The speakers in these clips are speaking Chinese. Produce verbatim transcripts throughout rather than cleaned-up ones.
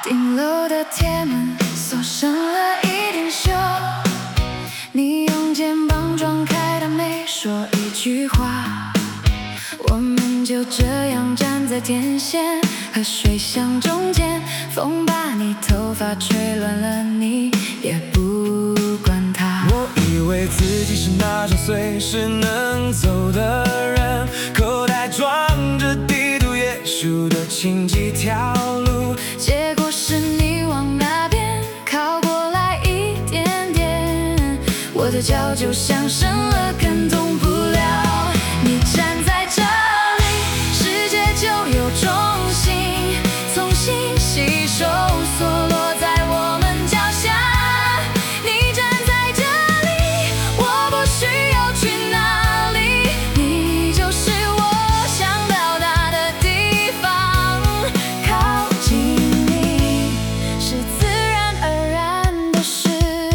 顶楼的铁门锁上了一点锈，你用肩膀撞开它，没说一句话。我们就这样站在电线和水箱中间，风把你头发吹乱了，你也不管它。 我以为自己是那种随时能走的人，口袋装着地图，也数得清几条路， 结果是你往那边靠过来一点点，我的脚就像生了根，动不了。你站在这里，世界就有重心，重新洗手，锁落在我们脚下。你站在这里，我不需要去哪里，你就是我想到达的地方。靠近你是自然而然的事。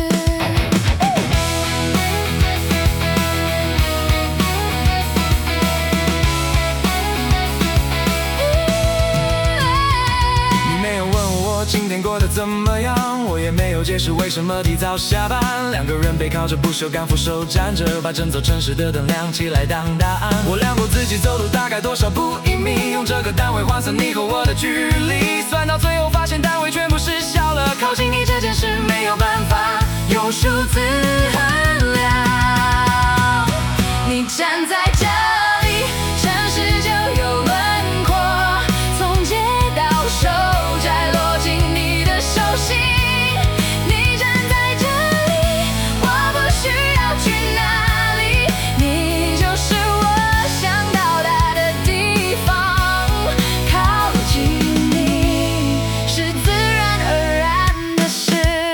你没有问我今天过得怎么样，我也没有解释为什么提早下班。两个人背靠着不锈钢扶手站着，把整座城市的灯亮起来当答案。我量过自己走路大概多少步一米，用这个单位换算你和我的距离，算到最后发现单位全部失效了。靠近你这件事没有办法用数字衡量。 你站在这里，城市就有轮廓，从街到手摘落进你的手心。你站在这里，我不需要去哪里，你就是我想到达的地方。靠近你是自然而然的事。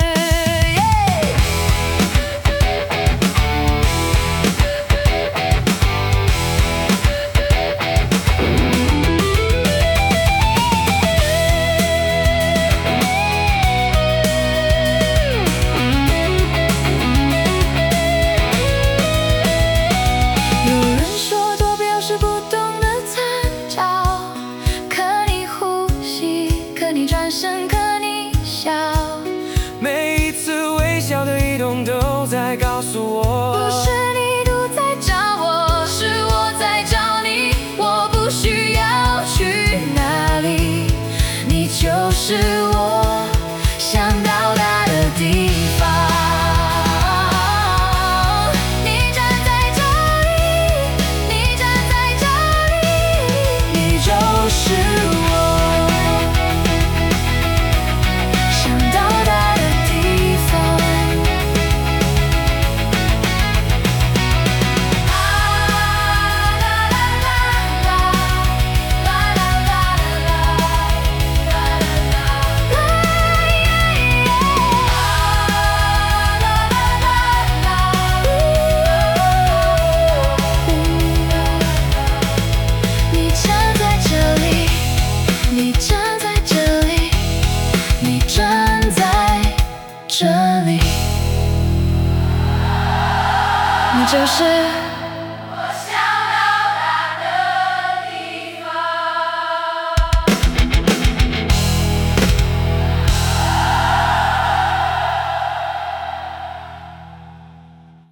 有人说多表示不懂得参照，可你呼吸，可你转身。